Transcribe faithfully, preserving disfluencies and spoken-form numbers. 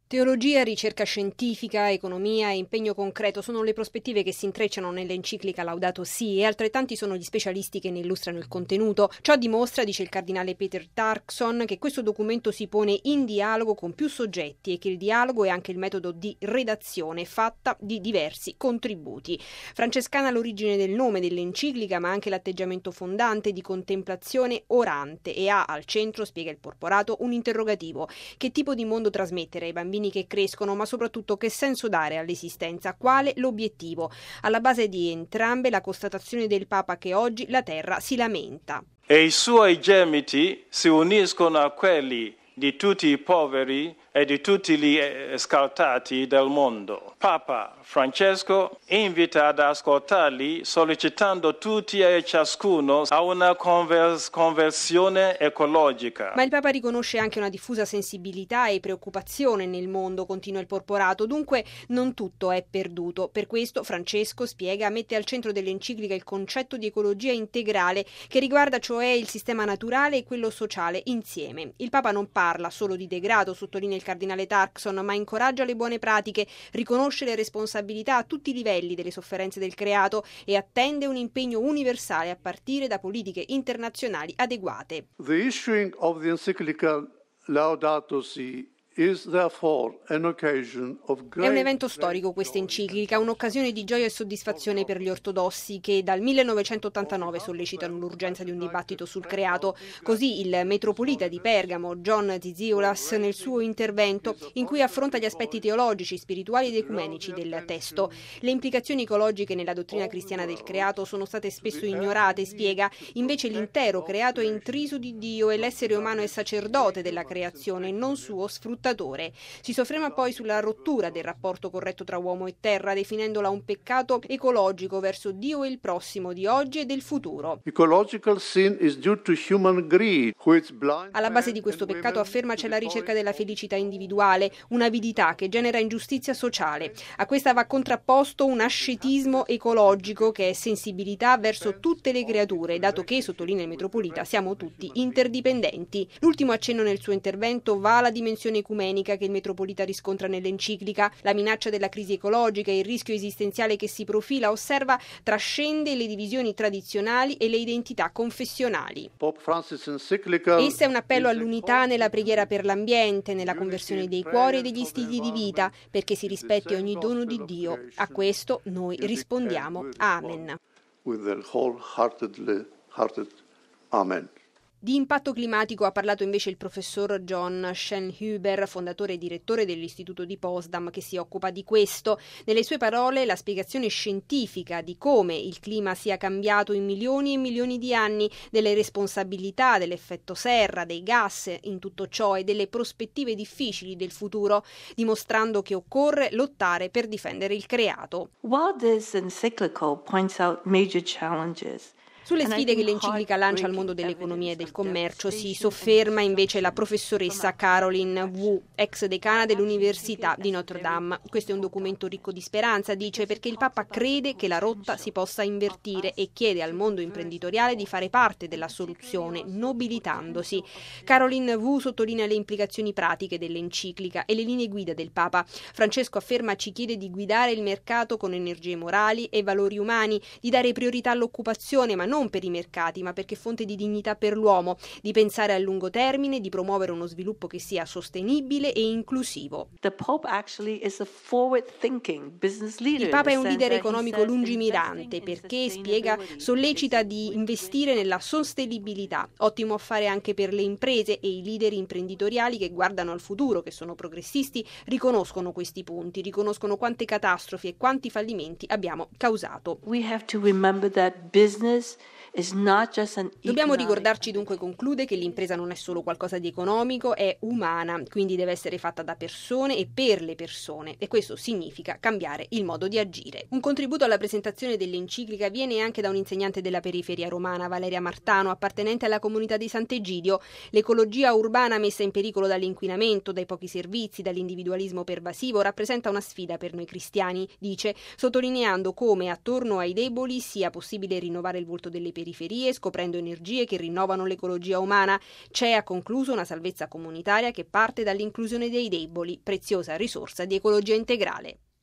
Teologia, ricerca scientifica, economia e impegno concreto sono le prospettive che si intrecciano nell'enciclica Laudato Si e altrettanti sono gli specialisti che ne illustrano il contenuto. Ciò dimostra, dice il cardinale Peter Turkson, che questo documento si pone in dialogo con più soggetti e che il dialogo è anche il metodo di redazione fatta di diversi contributi. Francescana l'origine del nome dell'enciclica, ma anche l'atteggiamento fondante di contemplazione orante e ha al centro, spiega il porporato, un interrogativo: che tipo di mondo trasmettere ai bambini che crescono, ma soprattutto che senso dare all'esistenza, quale l'obiettivo. Alla base di entrambe la constatazione del Papa che oggi la terra si lamenta. E i suoi gemiti si uniscono a quelli di tutti i poveri e di tutti gli escaltati del mondo. Papa Francesco invita ad ascoltarli, sollecitando tutti e ciascuno a una convers- conversione ecologica. Ma il Papa riconosce anche una diffusa sensibilità e preoccupazione nel mondo, continua il porporato, dunque non tutto è perduto. Per questo Francesco, spiega, mette al centro dell'enciclica il concetto di ecologia integrale, che riguarda cioè il sistema naturale e quello sociale insieme. Il Papa non parla solo di degrado, sottolinea il cardinale Turkson, ma incoraggia le buone pratiche, riconosce le responsabilità a tutti i livelli delle sofferenze del creato e attende un impegno universale a partire da politiche internazionali adeguate. The issuing of the encyclical Laudato Si is therefore an occasion of great... È un evento storico questa enciclica, un'occasione di gioia e soddisfazione per gli ortodossi che dal millenovecentottantanove sollecitano l'urgenza di un dibattito sul creato. Così il metropolita di Pergamo, John Zizioulas, nel suo intervento, in cui affronta gli aspetti teologici, spirituali ed ecumenici del testo. Le implicazioni ecologiche nella dottrina cristiana del creato sono state spesso ignorate, spiega, invece l'intero creato è intriso di Dio e l'essere umano è sacerdote della creazione, non suo sfruttatore. Si sofferma poi sulla rottura del rapporto corretto tra uomo e terra, definendola un peccato ecologico verso Dio e il prossimo di oggi e del futuro. Ecological sin is due to human greed, which blind... Alla base di questo peccato, afferma, c'è la ricerca della felicità individuale, un'avidità che genera ingiustizia sociale. A questa va contrapposto un ascetismo ecologico che è sensibilità verso tutte le creature, dato che, sottolinea il metropolita, siamo tutti interdipendenti. L'ultimo accenno nel suo intervento va alla dimensione ecumenica che il metropolita riscontra nell'enciclica. La minaccia della crisi ecologica e il rischio esistenziale che si profila, osserva, trascende le divisioni tradizionali e le identità confessionali. Pope Francis encyclical... Essa è un appello all'unità nella preghiera per l'ambiente, nella conversione dei cuori e degli stili di vita, perché si rispetti ogni dono di Dio. A questo noi rispondiamo. Amen. With the wholeheartedly hearted Amen. Di impatto climatico ha parlato invece il professor John Schönhuber, fondatore e direttore dell'Istituto di Potsdam che si occupa di questo. Nelle sue parole, la spiegazione scientifica di come il clima sia cambiato in milioni e milioni di anni, delle responsabilità dell'effetto serra, dei gas in tutto ciò e delle prospettive difficili del futuro, dimostrando che occorre lottare per difendere il creato. While this encyclical points out major challenges, sulle sfide che l'enciclica lancia al mondo dell'economia e del commercio si sofferma invece la professoressa Caroline Wu, ex decana dell'Università di Notre Dame. Questo è un documento ricco di speranza, dice, perché il Papa crede che la rotta si possa invertire e chiede al mondo imprenditoriale di fare parte della soluzione, nobilitandosi. Caroline Wu sottolinea le implicazioni pratiche dell'enciclica e le linee guida del Papa. Francesco, afferma, ci chiede di guidare il mercato con energie morali e valori umani, di dare priorità all'occupazione, ma non per i mercati, ma perché fonte di dignità per l'uomo, di pensare a lungo termine, di promuovere uno sviluppo che sia sostenibile e inclusivo. The Pope actually is a forward-thinking business leader. Il Papa è un leader economico lungimirante perché, spiega, sollecita di investire nella sostenibilità, ottimo affare anche per le imprese, e i leader imprenditoriali che guardano al futuro, che sono progressisti, riconoscono questi punti, riconoscono quante catastrofi e quanti fallimenti abbiamo causato. We have to remember that business is not just an Dobbiamo economic... ricordarci dunque, conclude, che l'impresa non è solo qualcosa di economico, è umana, quindi deve essere fatta da persone e per le persone, e questo significa cambiare il modo di agire. Un contributo alla presentazione dell'enciclica viene anche da un insegnante della periferia romana, Valeria Martano, appartenente alla comunità di Sant'Egidio. L'ecologia urbana messa in pericolo dall'inquinamento, dai pochi servizi, dall'individualismo pervasivo rappresenta una sfida per noi cristiani, dice, sottolineando come attorno ai deboli sia possibile rinnovare il volto delle periferie, scoprendo energie che rinnovano l'ecologia umana. C E E ha concluso una salvezza comunitaria che parte dall'inclusione dei deboli, preziosa risorsa di ecologia integrale.